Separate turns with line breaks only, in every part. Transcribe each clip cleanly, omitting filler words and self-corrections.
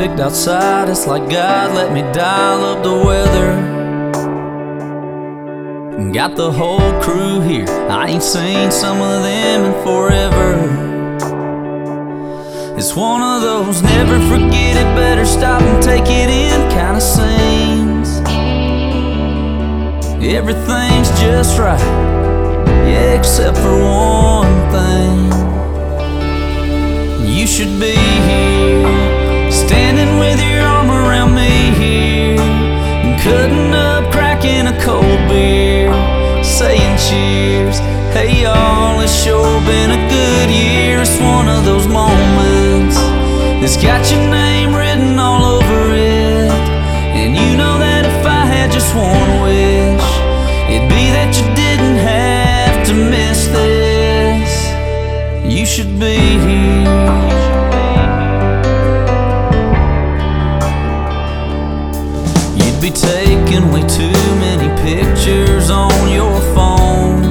perfect outside. It's like God let me dial up the weather. Got the whole crew here, I ain't seen some of them in forever. It's one of those never forget it, better stop and take it in kind of scenes. Everything's just right, yeah, except for one thing. You should be here, standing with your arm around me here, cutting up, cracking a cold beer, saying cheers. Hey y'all, it's sure been a good year. It's one of those moments that's got your name written all over it. And you know that if I had just one wish, it'd be that you didn't have to miss this. You should be here. You'd be taking way too many pictures on your phone,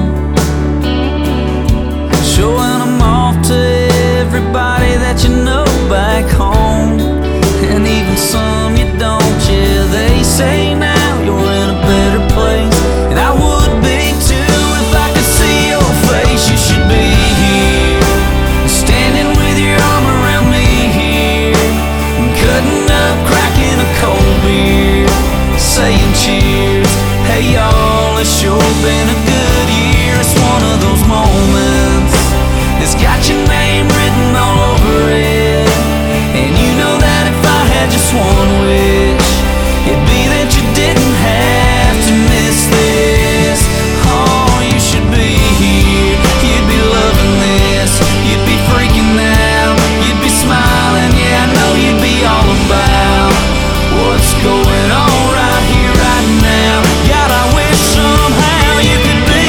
showing them off to everybody that you know back home, and even some you don't. Yeah, they say now you're in a better place, and I would be too if I could see your face. You should be here, standing with your arm around me here, cutting up, cracking a cold beer, saying cheers. Hey y'all, it's sure been a good year. It's one of those moments that's got your name written all over it. And you know that if I had just one wish, it'd be that you didn't have to miss this. Oh, you should be here, you'd be loving this, you'd be freaking out, you'd be smiling. Yeah, I know you'd be all about what's going on right here, right now. God, I wish somehow you could be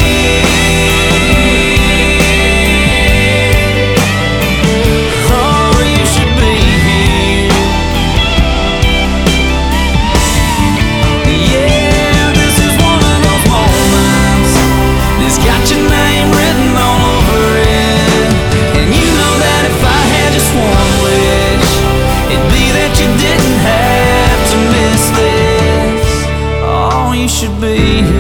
here. Oh, you should be here. Yeah, this is one of those moments that's got your name written all over it. And you know that if I had just one wish, it'd be that you didn't have to miss this. Oh, you should be here.